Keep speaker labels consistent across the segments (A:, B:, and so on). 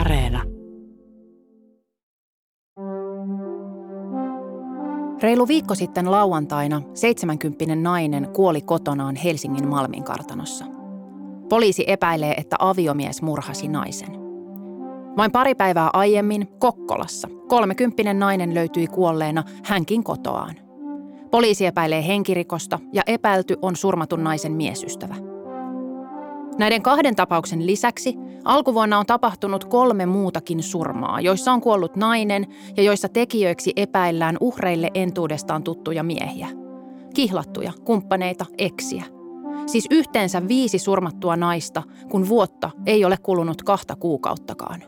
A: Areena.
B: Reilu viikko sitten lauantaina 70 nainen kuoli kotonaan Helsingin Malminkartanossa. Poliisi epäilee, että aviomies murhasi naisen. Vain pari päivää aiemmin Kokkolassa 30 nainen löytyi kuolleena hänkin kotoaan. Poliisi epäilee henkirikosta ja epäilty on surmatun naisen miesystävä. Näiden 2 tapauksen lisäksi alkuvuonna on tapahtunut 3 muutakin surmaa, joissa on kuollut nainen ja joissa tekijöiksi epäillään uhreille entuudestaan tuttuja miehiä. Kihlattuja, kumppaneita, eksiä. Siis yhteensä 5 surmattua naista, kun vuotta ei ole kulunut 2 kuukauttakaan.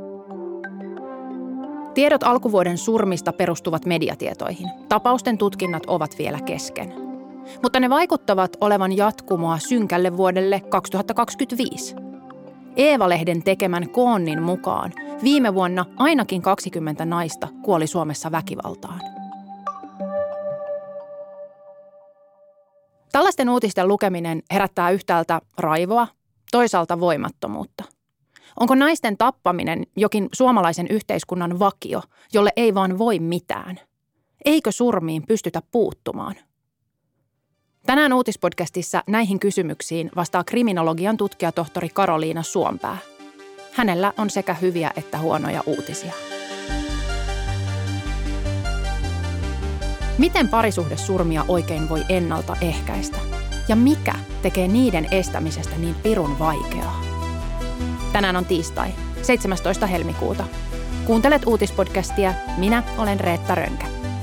B: Tiedot alkuvuoden surmista perustuvat mediatietoihin. Tapausten tutkinnat ovat vielä kesken. Mutta ne vaikuttavat olevan jatkumoa synkälle vuodelle 2025. Eeva-lehden tekemän koonnin mukaan viime vuonna ainakin 20 naista kuoli Suomessa väkivaltaan. Tällaisten uutisten lukeminen herättää yhtäältä raivoa, toisaalta voimattomuutta. Onko naisten tappaminen jokin suomalaisen yhteiskunnan vakio, jolle ei vaan voi mitään? Eikö surmiin pystytä puuttumaan? Tänään uutispodcastissa näihin kysymyksiin vastaa kriminologian tutkijatohtori Karoliina Suompää. Hänellä on sekä hyviä että huonoja uutisia. Miten parisuhdesurmia oikein voi ennaltaehkäistä? Ja mikä tekee niiden estämisestä niin pirun vaikeaa? Tänään on tiistai, 17. helmikuuta. Kuuntelet uutispodcastia. Minä olen Reetta Rönkä.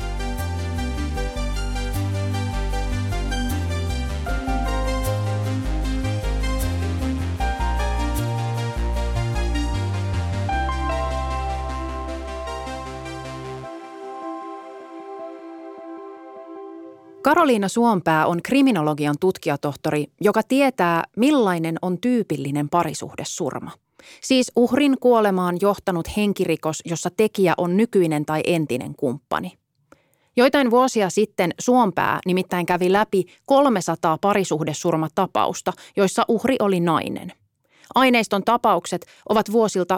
B: Karoliina Suompää on kriminologian tutkijatohtori, joka tietää, millainen on tyypillinen parisuhdesurma. Siis uhrin kuolemaan johtanut henkirikos, jossa tekijä on nykyinen tai entinen kumppani. Joitain vuosia sitten Suompää nimittäin kävi läpi 300 parisuhdesurmatapausta, joissa uhri oli nainen. Aineiston tapaukset ovat vuosilta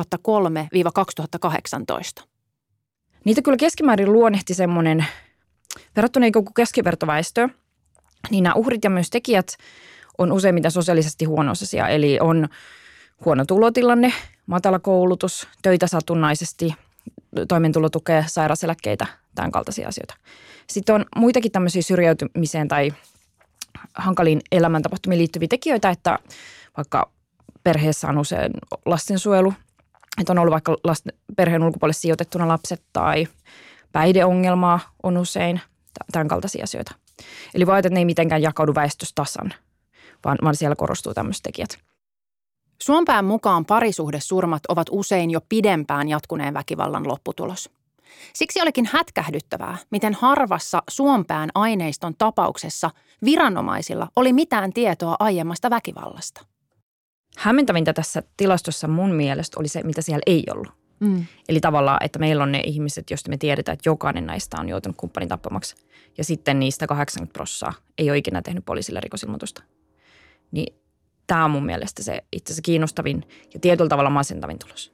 B: 2003–2018.
C: Niitä kyllä keskimäärin luonnehti semmoinen, verrattuna joku keskivertoväestöön, niin nämä uhrit ja myös tekijät on useimmiten sosiaalisesti huono-osaisia, eli on huono tulotilanne, matala koulutus, töitä satunnaisesti, toimeentulotukea, sairauseläkkeitä, tämän kaltaisia asioita. Sitten on muitakin tämmöisiä syrjäytymiseen tai hankaliin elämäntapahtumiin liittyviä tekijöitä, että vaikka perheessä on usein lastensuojelu, että on ollut vaikka perheen ulkopuolelle sijoitettuna lapset tai päihdeongelmaa on usein, tämän kaltaisia asioita. Eli voi, että ne ei mitenkään jakaudu väestössä tasan, vaan siellä korostuu tämmöiset tekijät.
B: Suompään mukaan parisuhdesurmat ovat usein jo pidempään jatkuneen väkivallan lopputulos. Siksi olikin hätkähdyttävää, miten harvassa Suompään aineiston tapauksessa viranomaisilla oli mitään tietoa aiemmasta väkivallasta.
C: Hämmentävintä tässä tilastossa mun mielestä oli se, mitä siellä ei ollut. Eli tavallaan, että meillä on ne ihmiset, joista me tiedetään, että jokainen näistä on joutunut kumppanin tappamaksi. Ja sitten niistä 80% ei ole ikinä tehnyt poliisille rikosilmoitusta. Niin tämä on mun mielestä se itse asiassa kiinnostavin ja tietyllä tavalla masentavin tulos.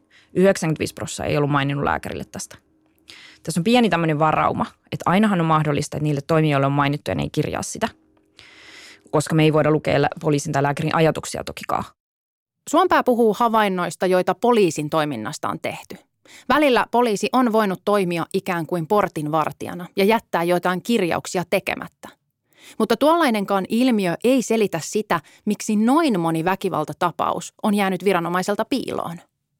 C: 95% ei ollut maininnut lääkärille tästä. Tässä on pieni tämmöinen varauma, että ainahan on mahdollista, että niille toimijoille on mainittu ja ne ei kirjaa sitä. Koska me ei voida lukea poliisin tai lääkärin ajatuksia tokikaan.
B: Suompää puhuu havainnoista, joita poliisin toiminnasta on tehty. Välillä poliisi on voinut toimia ikään kuin portinvartijana ja jättää joitain kirjauksia tekemättä. Mutta tuollainenkaan ilmiö ei selitä sitä, miksi noin moni väkivaltatapaus on jäänyt viranomaiselta piiloon.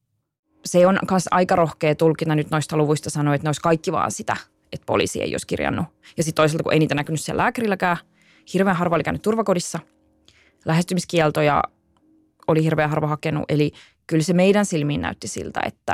C: Se on myös aika rohkea tulkinta nyt noista luvuista sanoa, että ne olisi kaikki vaan sitä, että poliisi ei olisi kirjannut. Ja sitten toisaalta, kun ei niitä näkynyt siellä lääkärilläkään, hirveän harva oli käynyt turvakodissa, lähestymiskieltoja oli hirveän harva hakenut. Eli kyllä se meidän silmiin näytti siltä, että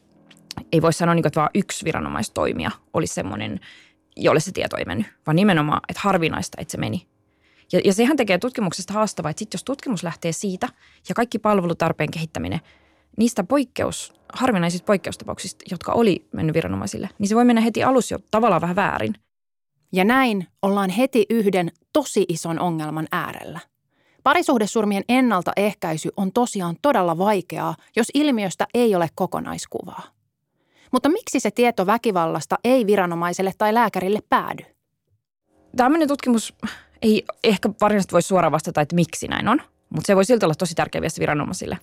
C: ei voi sanoa, että vaan yksi viranomaistoimija olisi semmoinen, jolle se tieto ei mennyt, vaan nimenomaan, että harvinaista, että se meni. Ja sehän tekee tutkimuksesta haastavaa, että sitten jos tutkimus lähtee siitä ja kaikki palvelutarpeen kehittäminen, niistä harvinaisista poikkeustapauksista, jotka oli mennyt viranomaisille, niin se voi mennä heti alussa jo tavallaan vähän väärin.
B: Ja näin ollaan heti yhden tosi ison ongelman äärellä. Parisuhdesurmien ennaltaehkäisy on tosiaan todella vaikeaa, jos ilmiöstä ei ole kokonaiskuvaa. Mutta miksi se tieto väkivallasta ei viranomaiselle tai lääkärille päädy?
C: Tämmöinen tutkimus ei ehkä varsinaisesti voi suoraan vastata, että miksi näin on, mutta se voi silti olla tosi tärkeä viesti viranomaisille.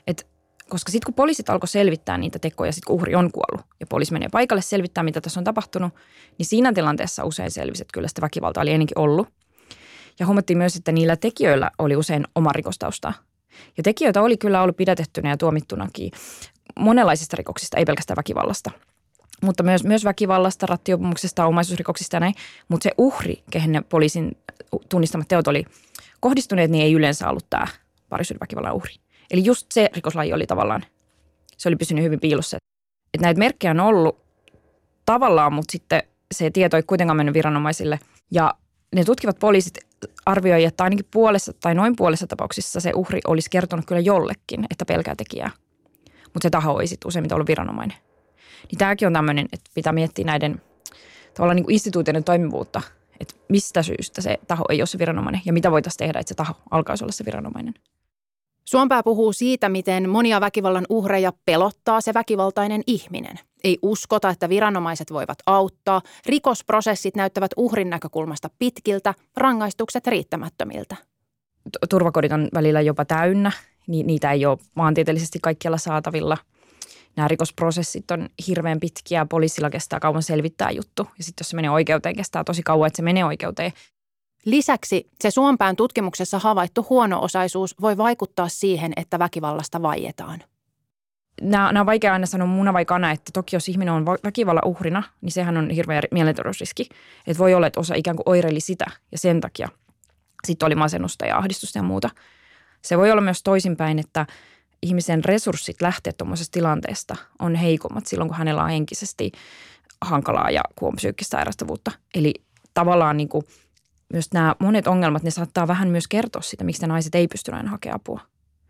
C: Koska sitten kun poliisit alkoi selvittää niitä tekoja, sitten kun uhri on kuollut ja poliisi menee paikalle selvittää, mitä tässä on tapahtunut, niin siinä tilanteessa usein selvisi, että kyllä sitä väkivaltaa oli ennenkin ollut. Ja huomattiin myös, että niillä tekijöillä oli usein oma rikostausta. Ja tekijöitä oli kyllä ollut pidätettynä ja tuomittunakin monenlaisista rikoksista, ei pelkästään väkivallasta. Mutta myös väkivallasta, rattijuopumuksesta, omaisuusrikoksista ja näin. Mutta se uhri, kehen ne poliisin tunnistamat teot oli kohdistuneet, niin ei yleensä ollut tämä parisuhdeväkivallan uhri. Eli just se rikoslaji oli tavallaan, se oli pysynyt hyvin piilossa. Että näitä merkkejä on ollut tavallaan, mutta sitten se tieto ei kuitenkaan mennyt viranomaisille. Ja ne tutkivat poliisit arvioivat, että ainakin puolessa tai noin puolessa tapauksissa se uhri olisi kertonut kyllä jollekin, että pelkää tekijää. Mutta se taho ei sitten useimmiten ollut viranomainen. Niin tämäkin on tämmöinen, että pitää miettiä näiden tavallaan niin kuin instituutioiden toimivuutta, että mistä syystä se taho ei ole se viranomainen ja mitä voitaisiin tehdä, että se taho alkaisi olla se viranomainen.
B: Suompää puhuu siitä, miten monia väkivallan uhreja pelottaa se väkivaltainen ihminen. Ei uskota, että viranomaiset voivat auttaa, rikosprosessit näyttävät uhrin näkökulmasta pitkiltä, rangaistukset riittämättömiltä.
C: Turvakodit on välillä jopa täynnä, niitä ei ole maantieteellisesti kaikkialla saatavilla. Nämä rikosprosessit on hirveän pitkiä, poliisilla kestää kauan selvittää juttu ja sitten jos se menee oikeuteen, kestää tosi kauan, että se menee oikeuteen.
B: Lisäksi se Suompään tutkimuksessa havaittu huono-osaisuus voi vaikuttaa siihen, että väkivallasta vaietaan.
C: Nämä on vaikea aina sanoa muna vai kana, että toki jos ihminen on väkivallan uhrina, niin sehän on hirveä mielenterveysriski. Että voi olla, että osa ikään kuin oireili sitä ja sen takia sitten oli masennusta ja ahdistusta ja muuta. Se voi olla myös toisinpäin, että ihmisen resurssit lähteä tuommoisesta tilanteesta on heikommat silloin, kun hänellä on henkisesti hankalaa ja kun on psyykkistä sairastavuutta. Eli tavallaan niin kuin myös nämä monet ongelmat, ne saattaa vähän myös kertoa sitä, miksi naiset ei pysty aina hakemaan apua.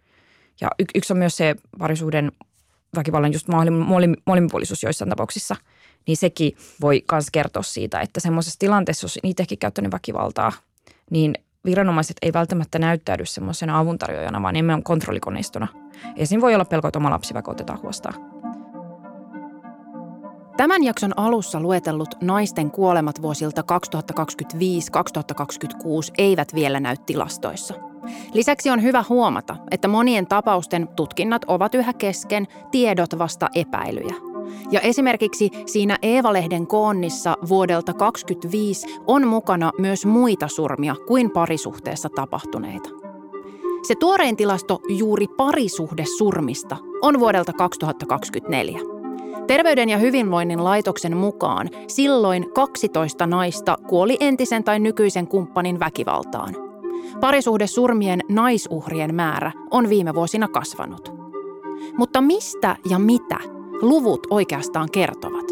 C: Ja yksi on myös se parisuhden väkivallan just molemminpuolisuus joissain tapauksissa, niin sekin voi myös kertoa siitä, että semmoisessa tilanteessa, jos itsekin käyttänyt väkivaltaa, niin viranomaiset ei välttämättä näyttäydy semmoisena avuntarjoajana, vaan enemmän kontrollikoneistona. Esim. Voi olla pelko, että oma lapsiväki otetaan huostaan.
B: Tämän jakson alussa luetellut naisten kuolemat vuosilta 2025-2026 eivät vielä näy tilastoissa. Lisäksi on hyvä huomata, että monien tapausten tutkinnat ovat yhä kesken, tiedot vasta epäilyjä. Ja esimerkiksi siinä Eeva-lehden koonnissa vuodelta 2025 on mukana myös muita surmia kuin parisuhteessa tapahtuneita. Se tuorein tilasto juuri parisuhdesurmista on vuodelta 2024. Terveyden ja hyvinvoinnin laitoksen mukaan silloin 12 naista kuoli entisen tai nykyisen kumppanin väkivaltaan. Parisuhdesurmien naisuhrien määrä on viime vuosina kasvanut. Mutta mistä ja mitä luvut oikeastaan kertovat?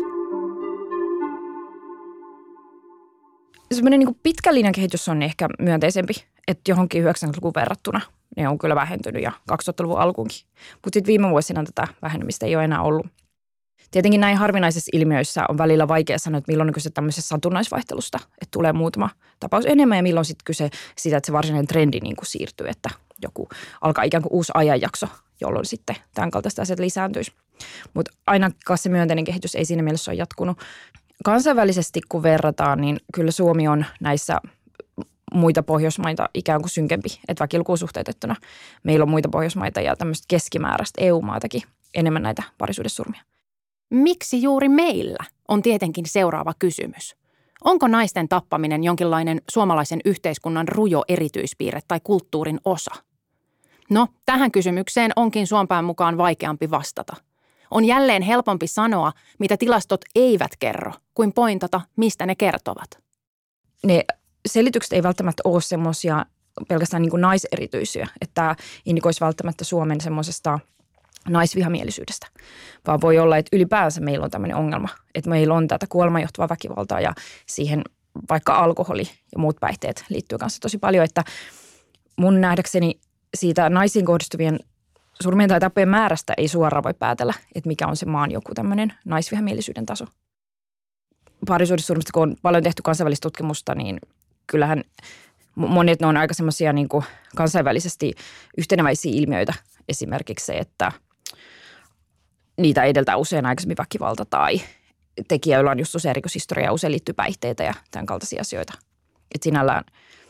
C: Sellainen niin pitkän linjan kehitys on ehkä myönteisempi, että johonkin 90-lukuun verrattuna ne on kyllä vähentynyt ja 2000-luvun alkuunkin. Mutta sitten viime vuosina tätä vähenemistä ei ole enää ollut. Tietenkin näin harvinaisissa ilmiöissä on välillä vaikea sanoa, että milloin on kyse tämmöisestä satunnaisvaihtelusta, että tulee muutama tapaus enemmän ja milloin sitten kyse siitä, että se varsinainen trendi niin kuin siirtyy, että joku alkaa ikään kuin uusi ajanjakso, jolloin sitten tämän kaltaista asiat lisääntyisi. Mutta ainakaan se myönteinen kehitys ei siinä mielessä ole jatkunut. Kansainvälisesti kun verrataan, niin kyllä Suomi on näissä muita Pohjoismaita ikään kuin synkempi, että väkilukuun suhteutettuna. Meillä on muita Pohjoismaita ja tämmöistä keskimääräistä EU-maatakin enemmän näitä parisuhdesurmia.
B: Miksi juuri meillä on tietenkin seuraava kysymys. Onko naisten tappaminen jonkinlainen suomalaisen yhteiskunnan rujo erityispiirre tai kulttuurin osa? No, tähän kysymykseen onkin Suompään mukaan vaikeampi vastata. On jälleen helpompi sanoa, mitä tilastot eivät kerro, kuin pointata, mistä ne kertovat.
C: Ne selitykset ei välttämättä ole semmoisia pelkästään niin kuin naiserityisiä, että tämä indikoisi välttämättä Suomen semmoisesta naisvihamielisyydestä, vaan voi olla, että ylipäänsä meillä on tämmöinen ongelma, että meillä on tätä kuolemaan johtuvaa väkivaltaa ja siihen vaikka alkoholi ja muut päihteet liittyy kanssa tosi paljon, että mun nähdäkseni siitä naisiin kohdistuvien surmien tai tappojen määrästä ei suoraan voi päätellä, että mikä on se maan joku tämmöinen naisvihamielisyyden taso. Parisuhdesurmista, kun on paljon tehty kansainvälistä tutkimusta, niin kyllähän Monet ne on aika semmoisia niin kuin kansainvälisesti yhteneväisiä ilmiöitä. Esimerkiksi se, että niitä edeltää usein aikaisemmin väkivalta tai tekijä, joilla on just usein rikoshistoria, usein liittyy päihteitä ja tämän kaltaisia asioita. Että sinällään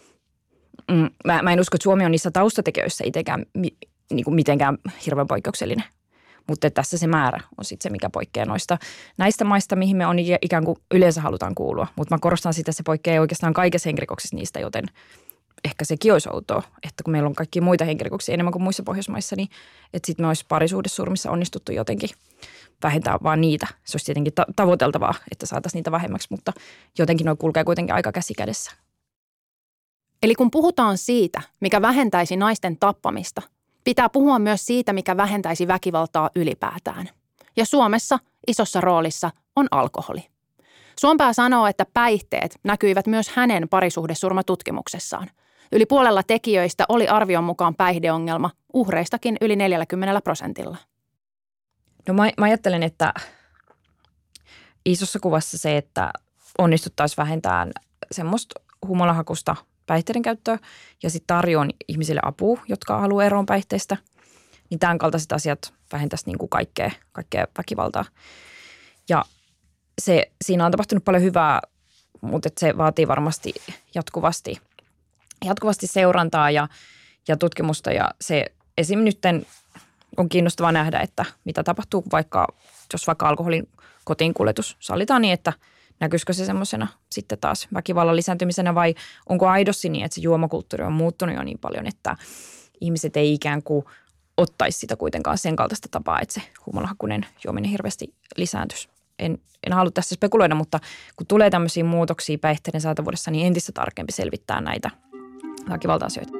C: mä en usko, että Suomi on niissä taustatekijöissä itsekään niin kuin mitenkään hirveän poikkeuksellinen. Mutta tässä se määrä on sitten se, mikä poikkeaa näistä maista, mihin me on ikään kuin yleensä halutaan kuulua. Mutta mä korostan sitä, että se poikkeaa oikeastaan kaikessa henkirikoksissa niistä, joten ehkä sekin olisi outoa, että kun meillä on kaikkia muita henkirikoksia enemmän kuin muissa Pohjoismaissa, niin että sitten me olisi parisuhdesurmissa onnistuttu jotenkin vähentää vaan niitä. Se olisi tietenkin tavoiteltavaa, että saataisiin niitä vähemmäksi, mutta jotenkin noi kulkee kuitenkin aika käsi kädessä.
B: Eli kun puhutaan siitä, mikä vähentäisi naisten tappamista, pitää puhua myös siitä, mikä vähentäisi väkivaltaa ylipäätään. Ja Suomessa isossa roolissa on alkoholi. Suompää sanoo, että päihteet näkyivät myös hänen parisuhdesurmatutkimuksessaan. Yli puolella tekijöistä oli arvion mukaan päihdeongelma, uhreistakin yli 40%.
C: No mä ajattelen, että isossa kuvassa se, että onnistuttaisiin vähentämään semmoista humalahakusta päihteiden käyttöä ja sitten tarjoan ihmisille apua, jotka haluaa eroon päihteistä, niin tämän kaltaiset asiat vähentäisi niin kuin kaikkea väkivaltaa. Ja siinä on tapahtunut paljon hyvää, mutta se vaatii varmasti jatkuvasti seurantaa ja tutkimusta. Ja se esim. Nyt on kiinnostavaa nähdä, että mitä tapahtuu, jos vaikka alkoholin kotiin kuljetus sallitaan niin, että näkyisikö se semmoisena sitten taas väkivallan lisääntymisenä vai onko aidosti niin, että se juomakulttuuri on muuttunut jo niin paljon, että ihmiset ei ikään kuin ottaisi sitä kuitenkaan sen kaltaista tapaa, että se humalahakuinen juominen hirveästi lisääntyisi. En halua tässä spekuloida, mutta kun tulee tämmöisiä muutoksia päihteiden saatavuudessa, niin entistä tarkempi selvittää näitä väkivalta-asioita.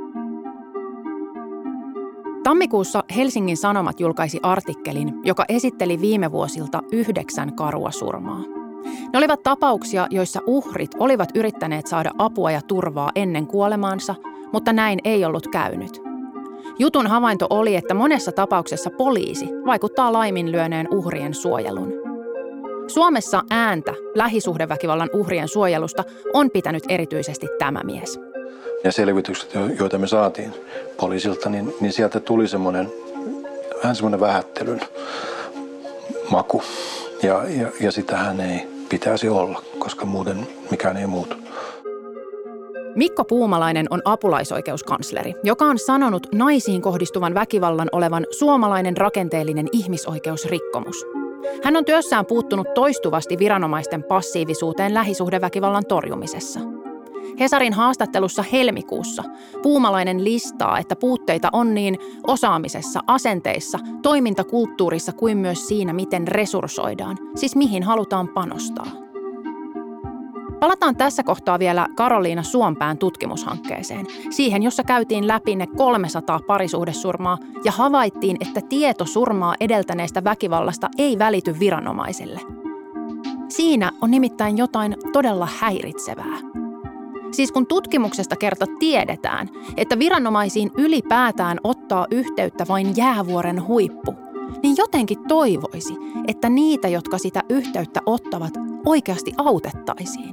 B: Tammikuussa Helsingin Sanomat julkaisi artikkelin, joka esitteli viime vuosilta 9 karua surmaa. Ne olivat tapauksia, joissa uhrit olivat yrittäneet saada apua ja turvaa ennen kuolemaansa, mutta näin ei ollut käynyt. Jutun havainto oli, että monessa tapauksessa poliisi vaikuttaa laiminlyöneen uhrien suojelun. Suomessa ääntä lähisuhdeväkivallan uhrien suojelusta on pitänyt erityisesti tämä mies.
A: Ja selvitykset, joita me saatiin poliisilta, niin sieltä tuli vähän semmoinen vähättelyn maku. Ja sitähän ei pitäisi olla, koska muuten mikään ei muutu.
B: Mikko Puumalainen on apulaisoikeuskansleri, joka on sanonut naisiin kohdistuvan väkivallan olevan suomalainen rakenteellinen ihmisoikeusrikkomus. Hän on työssään puuttunut toistuvasti viranomaisten passiivisuuteen lähisuhdeväkivallan torjumisessa. Hesarin haastattelussa helmikuussa Puumalainen listaa, että puutteita on niin osaamisessa, asenteissa, toimintakulttuurissa kuin myös siinä, miten resurssoidaan, siis mihin halutaan panostaa. Palataan tässä kohtaa vielä Karoliina Suompään tutkimushankkeeseen, siihen jossa käytiin läpi ne 300 parisuhdesurmaa ja havaittiin, että tieto surmaa edeltäneestä väkivallasta ei välity viranomaisille. Siinä on nimittäin jotain todella häiritsevää. Siis kun tutkimuksesta kerta tiedetään, että viranomaisiin ylipäätään ottaa yhteyttä vain jäävuoren huippu, niin jotenkin toivoisi, että niitä, jotka sitä yhteyttä ottavat, oikeasti autettaisiin.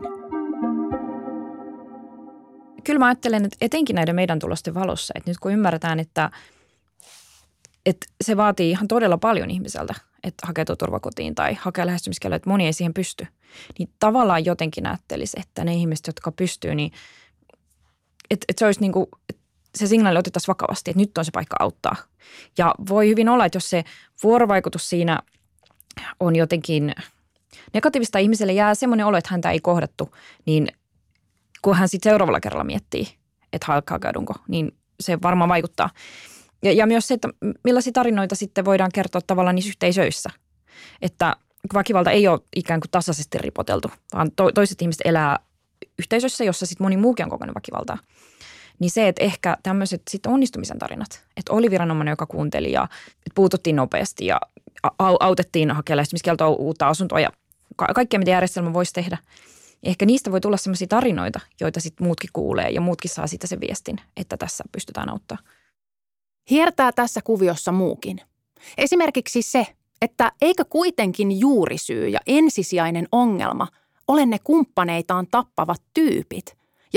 C: Kyllä mä ajattelen, että etenkin näiden meidän tulosten valossa, että nyt kun ymmärretään, että se vaatii ihan todella paljon ihmiseltä, että hakeutuu turvakotiin tai hakee lähestymiskieltoa, että moni ei siihen pysty, niin tavallaan jotenkin ajattelisi, että ne ihmiset, jotka pystyy, niin että se olisi niin kuin, se signaali otettaisiin vakavasti, että nyt on se paikka auttaa. Ja voi hyvin olla, että jos se vuorovaikutus siinä on jotenkin negatiivista, ihmiselle jää semmoinen olo, että häntä ei kohdattu, niin kun hän sitten seuraavalla kerralla miettii, että hakeudunko, niin se varmaan vaikuttaa. Ja myös se, että millaisia tarinoita sitten voidaan kertoa tavallaan niissä yhteisöissä. Että väkivalta ei ole ikään kuin tasaisesti ripoteltu, vaan toiset ihmiset elää yhteisöissä, jossa sitten moni muukin on kokenut väkivaltaa. Niin se, että ehkä tämmöiset sitten onnistumisen tarinat, että oli viranomainen, joka kuunteli ja puututtiin nopeasti ja autettiin hakea lähestymiskieltoa, uutta asuntoa ja kaikkea, mitä järjestelmä voisi tehdä. Ehkä niistä voi tulla sellaisia tarinoita, joita sitten muutkin kuulee ja muutkin saa siitä sen viestin, että tässä pystytään auttamaan.
B: Hiertää tässä kuviossa muukin. Esimerkiksi se, että eikö kuitenkin juurisyy ja ensisijainen ongelma ole ne kumppaneitaan tappavat tyypit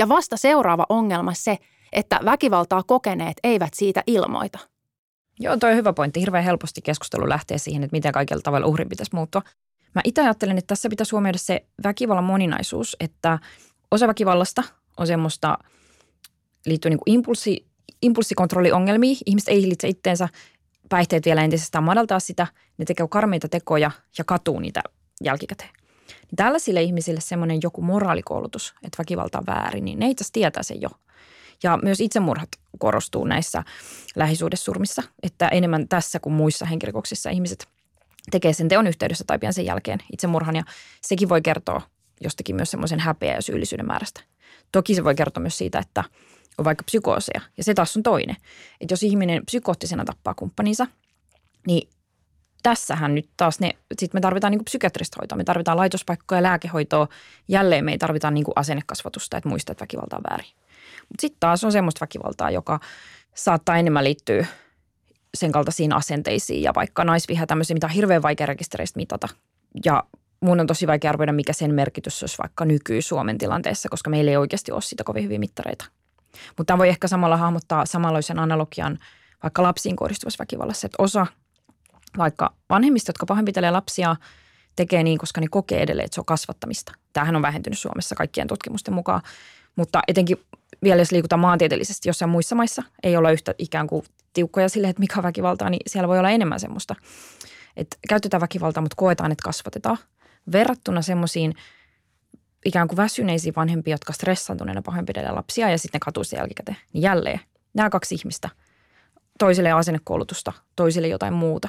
B: Ja vasta seuraava ongelma se, että väkivaltaa kokeneet eivät siitä ilmoita.
C: Joo, toi on hyvä pointti. Hirveän helposti keskustelu lähtee siihen, että miten kaikilla tavalla uhrin pitäisi muuttua. Mä itse ajattelen, että tässä pitäisi huomioida se väkivallan moninaisuus, että osa väkivallasta on semmoista, liittyy niin kuin impulssikontrolliongelmiin. Ihmiset ei hillitse itteensä, päihteet vielä entisestään madaltaa sitä, ne tekee karmeita tekoja ja katuu niitä jälkikäteen. Niin tällaisille ihmisille semmoinen joku moraalikoulutus, että väkivalta on väärin, niin ne itse asiassa tietää sen jo. Ja myös itsemurhat korostuu näissä lähisuhdesurmissa, että enemmän tässä kuin muissa henkirikoksissa ihmiset tekee sen teon yhteydessä tai pian sen jälkeen itsemurhan. Ja sekin voi kertoa jostakin myös semmoisen häpeä- ja syyllisyyden määrästä. Toki se voi kertoa myös siitä, että on vaikka psykooseja. Ja se taas on toinen. Että jos ihminen psykoottisena tappaa kumppaninsa, niin tässähän nyt taas sitten me tarvitaan niinku psykiatrista hoitoa. Me tarvitaan laitospaikkoja ja lääkehoitoa. Jälleen me ei tarvita niinku asennekasvatusta, että muistaa, että väkivalta on väärin. Mutta sitten taas on semmoista väkivaltaa, joka saattaa enemmän liittyä sen kaltaisiin asenteisiin ja vaikka naisviha tämmöisiä, mitä on hirveän vaikea rekistereistä mitata. Ja mun on tosi vaikea arvioida, mikä sen merkitys olisi vaikka nyky-Suomen tilanteessa, koska meillä ei oikeasti ole siitä kovin hyviä mittareita. Mutta tämä voi ehkä samalla hahmottaa samanlaisen analogian vaikka lapsiin kohdistuvassa väkivallassa, että osa vaikka vanhemmista, jotka pahoinpitelee lapsia, tekee niin, koska ne kokee edelleen, että se on kasvattamista. Tämähän on vähentynyt Suomessa kaikkien tutkimusten mukaan, mutta etenkin vielä jos liikutaan maantieteellisesti jossain muissa maissa, ei olla yhtä ikään kuin tiukkoja sille, että mikä on väkivaltaa, niin siellä voi olla enemmän semmoista, että käytetään väkivaltaa, mutta koetaan, että kasvatetaan. Verrattuna semmoisiin ikään kuin väsyneisiin vanhempiin, jotka stressaantuneena pahoinpitelee lapsia ja sitten ne katuu sen jälkikäteen. Niin jälleen nämä kaksi ihmistä, toiselle asennekoulutusta, toiselle jotain muuta.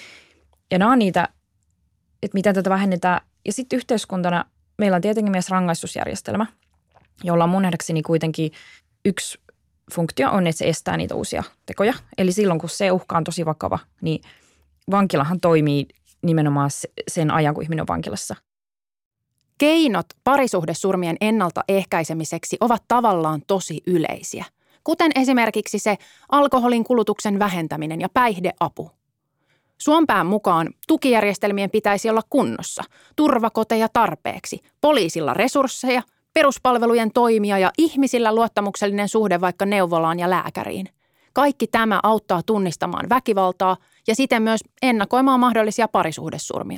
C: Ja nämä on niitä, että miten tätä vähennetään. Ja sitten yhteiskuntana meillä on tietenkin myös rangaistusjärjestelmä, jolla on mun nähdäkseni kuitenkin yksi funktio on, että se estää niitä uusia tekoja. Eli silloin, kun se uhka on tosi vakava, niin vankilahan toimii nimenomaan sen ajan, kun ihminen on vankilassa.
B: Keinot parisuhdesurmien ennaltaehkäisemiseksi ovat tavallaan tosi yleisiä, kuten esimerkiksi se alkoholin kulutuksen vähentäminen ja päihdeapu. Suompään mukaan tukijärjestelmien pitäisi olla kunnossa, turvakoteja tarpeeksi, poliisilla resursseja, peruspalvelujen toimia ja ihmisillä luottamuksellinen suhde vaikka neuvolaan ja lääkäriin. Kaikki tämä auttaa tunnistamaan väkivaltaa ja siten myös ennakoimaan mahdollisia parisuhdesurmia.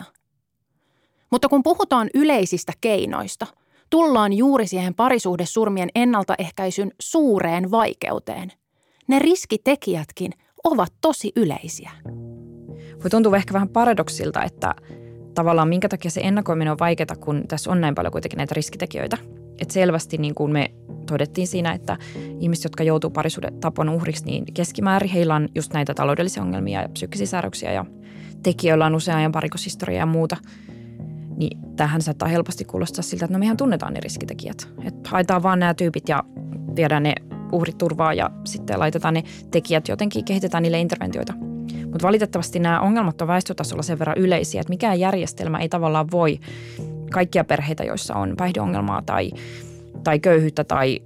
B: Mutta kun puhutaan yleisistä keinoista, tullaan juuri siihen parisuhdesurmien ennaltaehkäisyn suureen vaikeuteen. Ne riskitekijätkin ovat tosi yleisiä.
C: Voi tuntua ehkä vähän paradoksilta, että tavallaan minkä takia se ennakoiminen on vaikeaa, kun tässä on näin paljon kuitenkin näitä riskitekijöitä. Että selvästi niin kuin me todettiin siinä, että ihmiset, jotka joutuu parisuhdetapon uhriksi, niin keskimäärin heillä on just näitä taloudellisia ongelmia ja psyykkisiä sairauksia ja tekijöillä on usean ajan parikoshistoriaa ja muuta. Niin tämähän saattaa helposti kuulostaa siltä, että no mehän tunnetaan ne riskitekijät. Että haetaan vaan nämä tyypit ja viedään ne uhrit turvaa ja sitten laitetaan ne tekijät jotenkin, kehitetään niille interventioita. Mutta valitettavasti nämä ongelmat on väestötasolla sen verran yleisiä, että mikään järjestelmä ei tavallaan voi kaikkia perheitä, joissa on päihdeongelmaa tai köyhyyttä tai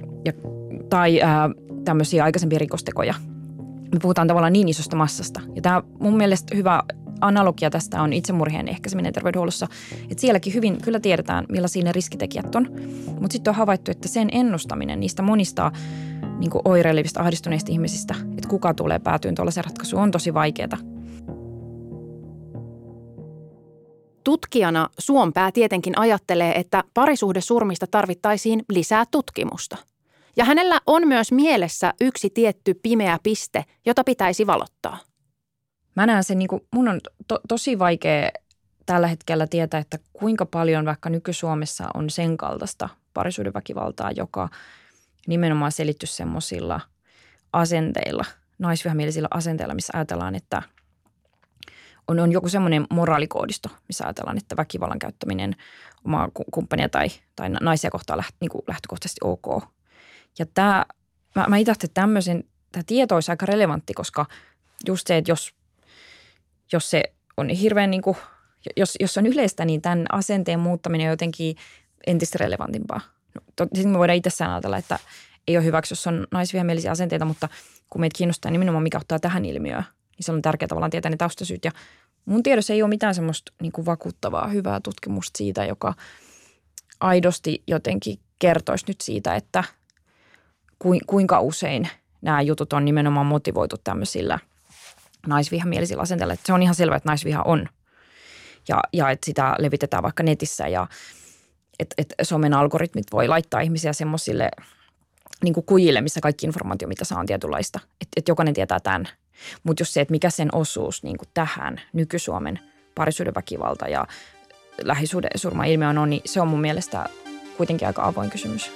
C: tämmöisiä aikaisempia rikostekoja. Me puhutaan tavallaan niin isosta massasta. Ja tämä mun mielestä hyvä analogia tästä on itsemurhien ehkäiseminen terveydenhuollossa, että sielläkin hyvin kyllä tiedetään, millaisia ne riskitekijät on. Mutta sitten on havaittu, että sen ennustaminen niistä monista niin kuin oireilevista, ahdistuneista ihmisistä, että kuka tulee päätyyn tuollaiseen ratkaisuun, on tosi vaikeaa.
B: Tutkijana Suompää tietenkin ajattelee, että parisuhdesurmista tarvittaisiin lisää tutkimusta. Ja hänellä on myös mielessä yksi tietty pimeä piste, jota pitäisi valottaa.
C: Mä näen sen, niin kuin, mun on tosi vaikea tällä hetkellä tietää, että kuinka paljon vaikka nyky-Suomessa on sen kaltaista parisuhdeväkivaltaa, joka nimenomaan selittyy semmoisilla asenteilla, naisvihamielisillä asenteilla, missä ajatellaan, että on joku semmoinen moraalikoodisto, missä ajatellaan, että väkivallan käyttäminen omaa kumppania tai naisia kohtaan niin lähtökohtaisesti ok. Ja mä itse ajattelin, että tämä tieto olisi aika relevantti, koska just se, että jos se on hirveän, niin kuin, jos on yleistä, niin tämän asenteen muuttaminen on jotenkin entistä relevantimpaa. No, sitten me voidaan itsessään ajatella, että ei ole hyväksi, jos on naisvihamielisiä asenteita, mutta kun meitä kiinnostaa nimenomaan, mikä ottaa tähän ilmiöön, niin se on tärkeää tavallaan tietää ne taustasyyt. Ja mun tiedossa ei ole mitään semmoista niin kuin vakuuttavaa, hyvää tutkimusta siitä, joka aidosti jotenkin kertoisi nyt siitä, että kuinka usein nämä jutut on nimenomaan motivoitu tämmöisillä naisvihamielisillä asenteilla. Että se on ihan selvä, että naisviha on ja että sitä levitetään vaikka netissä ja että somen algoritmit voi laittaa ihmisiä semmoisille niin kuin kujille, missä kaikki informaatio, mitä saa, on tietynlaista. Että jokainen tietää tämän. Mutta jos se, että mikä sen osuus niin kuin tähän nyky-Suomen parisuhdeväkivalta ja lähisuhdesurma-ilmiö on, niin se on mun mielestä kuitenkin aika avoin kysymys.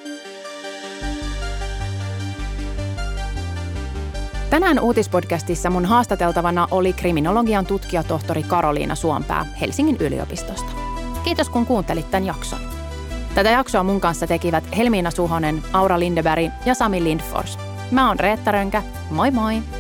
B: Tänään uutispodcastissa mun haastateltavana oli kriminologian tutkijatohtori Karoliina Suompää Helsingin yliopistosta. Kiitos kun kuuntelit tämän jakson. Tätä jaksoa mun kanssa tekivät Helmiina Suhonen, Aura Lindeberg ja Sami Lindfors. Mä oon Reetta Rönkä. Moi moi!